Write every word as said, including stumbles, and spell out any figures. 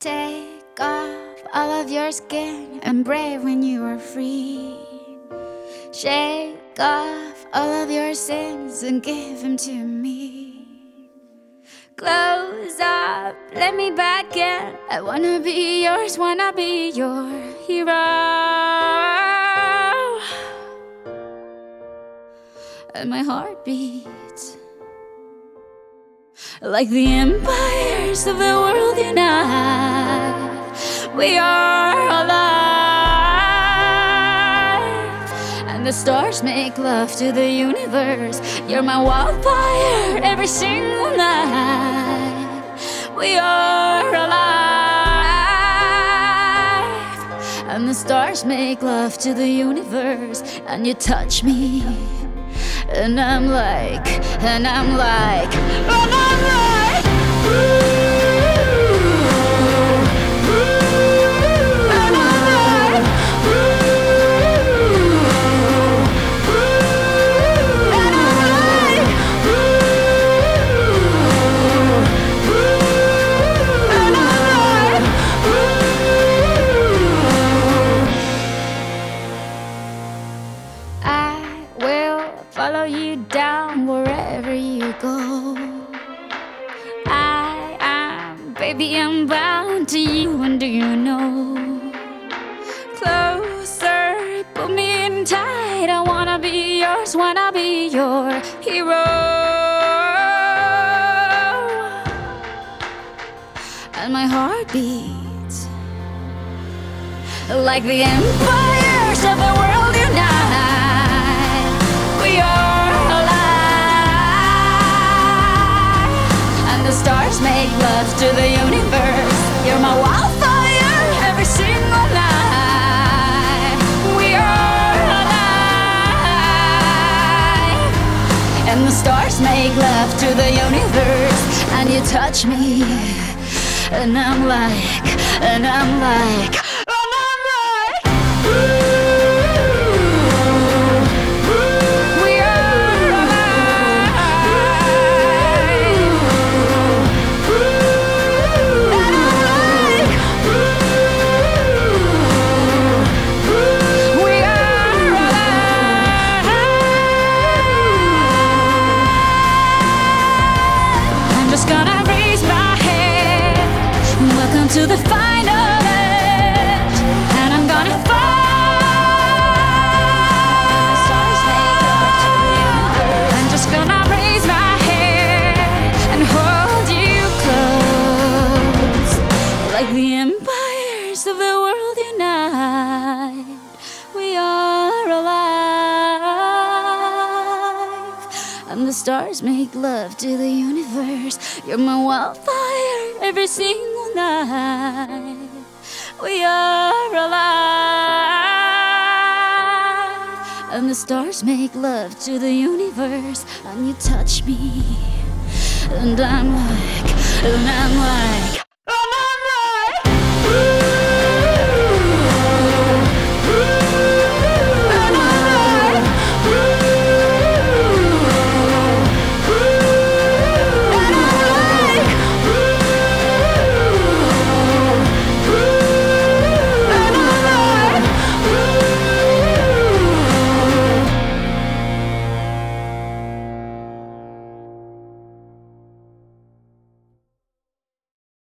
Take off all of your skin and brave when you are free. Shake off all of your sins and give them to me. Close up, let me back in. I wanna be yours, wanna be your hero. And my heart beats like the empires of the world unite. We are alive, and the stars make love to the universe. You're my wildfire every single night. We are alive, and the stars make love to the universe. And you touch me, and I'm like, and I'm like, and I'm like, ooh. Follow you down wherever you go. I am, baby, I'm bound to you, and do you know? Closer, put me in tight. I wanna be yours, wanna be your hero. And my heart beats like the empires of the world unite. We are alive, and the stars make love to the universe. You're my wildfire every single night. We are alive, and the stars make love to the universe. And you touch me, and I'm like, and I'm like, and I'm like, ooh. Just gonna raise my head. Welcome to the final edge, and I'm gonna fall. I'm just gonna raise my head and hold you close, like the empires of the world unite. We are alive, and the stars make love to the universe. You're my wildfire every single night. We are alive, and the stars make love to the universe. And you touch me, and I'm like, and I'm like